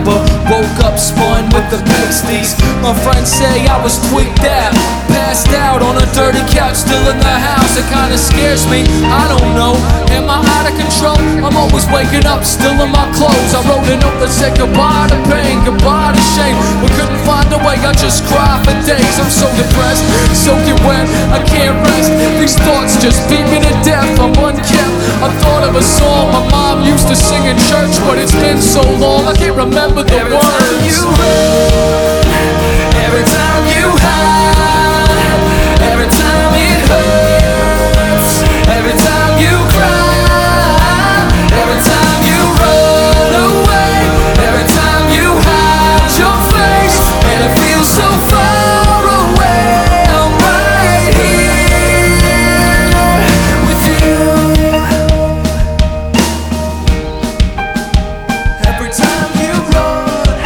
rapper. Woke up spun with the pasties. My friends say I was tweaked out, passed out on a dirty couch, still in the house. It kinda scares me, I don't know. Am I out of control? I'm always waking up, still in my clothes. I wrote a note that said goodbye to pain, goodbye to shame. We couldn't find a way, I just cry for days. I'm so depressed, soaking wet, I can't rest. These thoughts just beat me to death, I'm unkept. I thought of a song my mom used to sing in church, but it's been so long I can't remember the words. Every time you run, every time you hide, every time it hurts, every time you cry, every time you run away, every time you hide your face, and it feels so far away. I'm right here with you. Every time you run,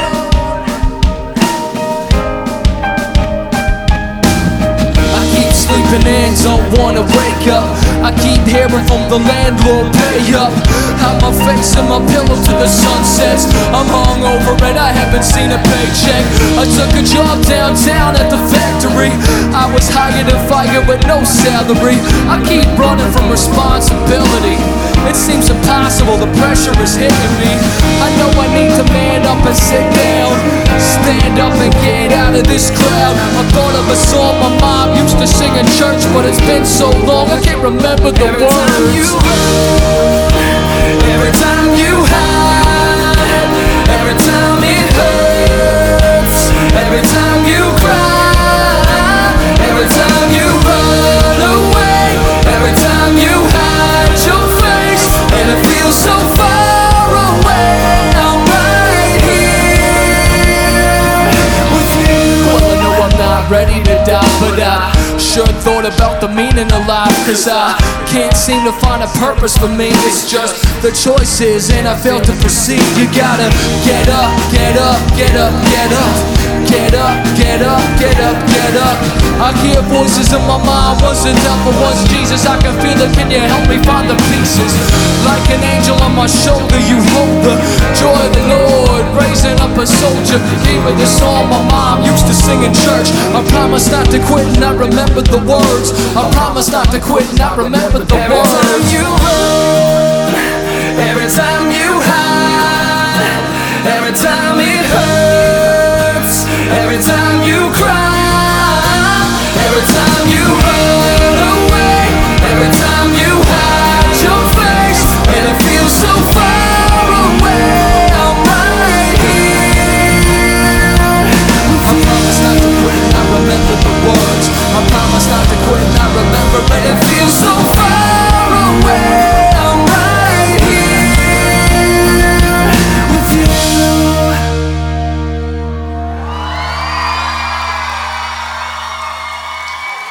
sleeping in, don't wanna wake up. I keep hearing from the landlord, pay up. Have my face in my pillow till the sun sets. I'm hungover and I haven't seen a paycheck. I took a job downtown at the factory. I was hired and fired with no salary. I keep running from responsibility. It seems impossible, the pressure is hitting me. I know I need to man up and sit down, stand up and get out of this crowd. I thought of a song my mom used to sing in church, but it's been so long I can't remember the every words. time you run, every time you hide, every time it hurts, every time you cry, every time you run away, every time you hide your face, and it feels so far away. I'm right here with you. Well, I know I'm not ready to die, but I sure thought about the meaning of life, cause I can't seem to find a purpose for me. It's just the choices and I fail to proceed. You gotta get up, get up, get up, get up, get up, get up, get up, get up. I hear voices in my mind, was it up or was Jesus? I can feel it, can you help me find the pieces? Like an angel on my shoulder, you hold the joy of the Lord, raising up a soldier. Gave me the song my mom used to sing in church. I promise not to quit and I remember the words. I promise not to quit and I remember the Every words. time you run, every time you hide, every time it hurts.